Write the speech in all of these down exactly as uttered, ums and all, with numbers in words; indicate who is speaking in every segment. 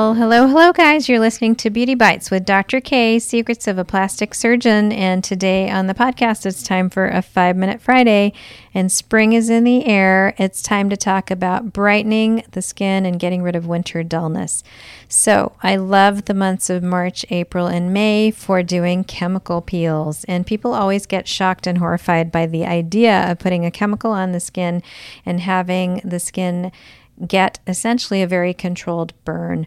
Speaker 1: Well, hello, hello, guys. You're listening to Beauty Bites with Doctor K, Secrets of a Plastic Surgeon. And today on the podcast, it's time for a five-minute Friday, and spring is in the air. It's time to talk about brightening the skin and getting rid of winter dullness. So I love the months of March, April, and May for doing chemical peels. And people always get shocked and horrified by the idea of putting a chemical on the skin and having the skin get essentially a very controlled burn.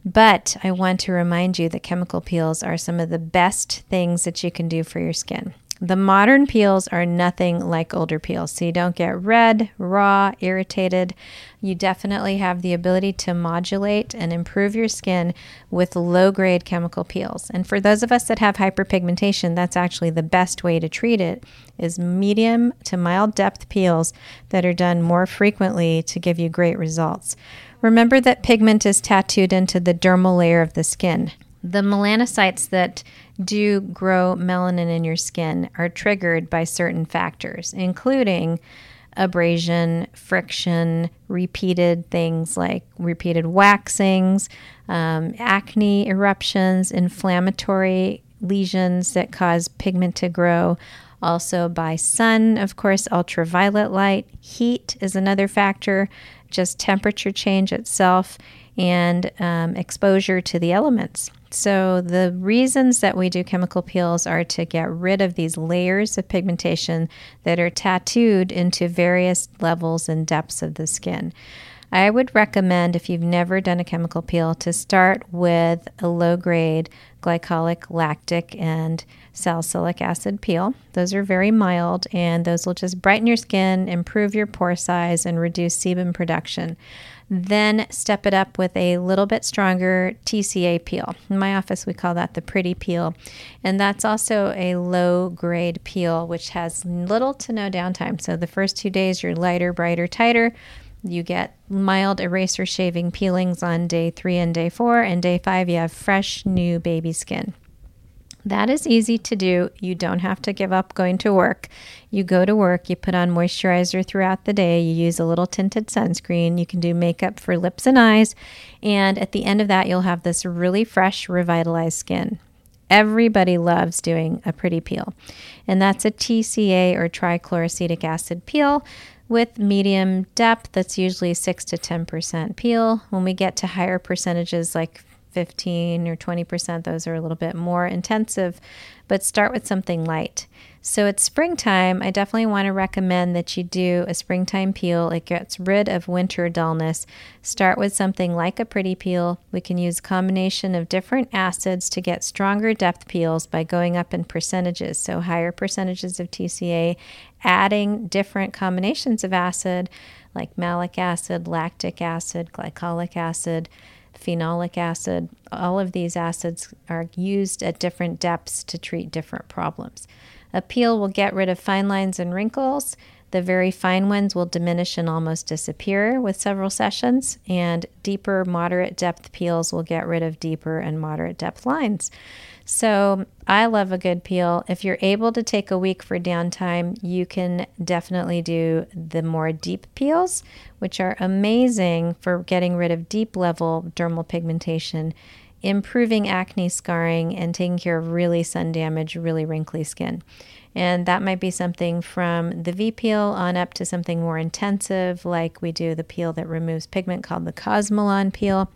Speaker 1: But I want to remind you that chemical peels are some of the best things that you can do for your skin. The modern peels are nothing like older peels, so you don't get red, raw, irritated. You definitely have the ability to modulate and improve your skin with low-grade chemical peels. And for those of us that have hyperpigmentation, that's actually the best way to treat it, is medium to mild depth peels that are done more frequently to give you great results. Remember that pigment is tattooed into the dermal layer of the skin. The melanocytes that do grow melanin in your skin are triggered by certain factors, including abrasion, friction, repeated things like repeated waxings, um, acne eruptions, inflammatory lesions that cause pigment to grow. Also by sun, of course, ultraviolet light. Heat is another factor, just temperature change itself, and um, exposure to the elements. So the reasons that we do chemical peels are to get rid of these layers of pigmentation that are tattooed into various levels and depths of the skin. I would recommend, if you've never done a chemical peel, to start with a low-grade glycolic, lactic, and salicylic acid peel. Those are very mild, and those will just brighten your skin, improve your pore size, and reduce sebum production. Then step it up with a little bit stronger T C A peel. In my office, we call that the pretty peel. And that's also a low-grade peel, which has little to no downtime. So the first two days, you're lighter, brighter, tighter. You get mild eraser shaving peelings on day three and day four, and day five, you have fresh, new baby skin. That is easy to do. You don't have to give up going to work. You go to work, you put on moisturizer throughout the day, you use a little tinted sunscreen, you can do makeup for lips and eyes, and at the end of that, you'll have this really fresh, revitalized skin. Everybody loves doing a pretty peel, and that's a T C A or trichloroacetic acid peel with medium depth. That's usually six to ten percent peel. When we get to higher percentages like fifteen or twenty percent, those are a little bit more intensive, but start with something light. So it's springtime. I definitely want to recommend that you do a springtime peel. It gets rid of winter dullness. Start with something like a pretty peel. We can use a combination of different acids to get stronger depth peels by going up in percentages. So higher percentages of T C A, adding different combinations of acid like malic acid, lactic acid, glycolic acid, phenolic acid. All of these acids are used at different depths to treat different problems. A peel will get rid of fine lines and wrinkles. The very fine ones will diminish and almost disappear with several sessions, and deeper, moderate depth peels will get rid of deeper and moderate depth lines. So I love a good peel. If you're able to take a week for downtime, you can definitely do the more deep peels, which are amazing for getting rid of deep level dermal pigmentation, improving acne scarring, and taking care of really sun damaged, really wrinkly skin. And that might be something from the V-peel on up to something more intensive, like we do the peel that removes pigment called the Cosmelan peel,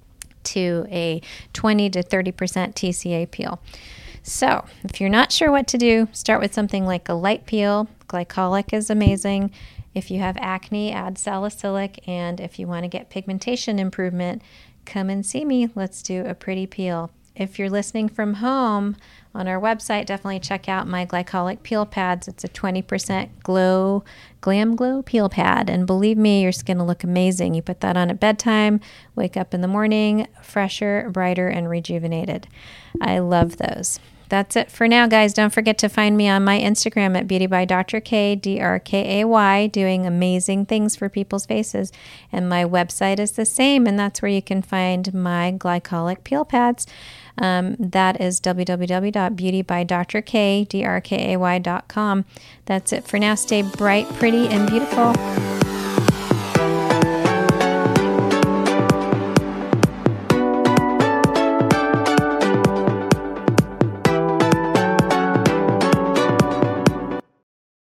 Speaker 1: to a twenty to thirty percent T C A peel. So if you're not sure what to do, start with something like a light peel. Glycolic is amazing. If you have acne, add salicylic. And if you want to get pigmentation improvement, come and see me. Let's do a pretty peel. If you're listening from home, on our website, definitely check out my glycolic peel pads. It's a twenty percent glow, glam glow peel pad. And believe me, your skin will look amazing. You put that on at bedtime, wake up in the morning, fresher, brighter, and rejuvenated. I love those. That's it for now, guys. Don't forget to find me on my Instagram at Beauty by Doctor K, D R K A Y, doing amazing things for people's faces. And my website is the same, and that's where you can find my glycolic peel pads. Um, that is w w w dot beauty by doctor k, D R K A Y dot com. That's it for now. Stay bright, pretty, and beautiful.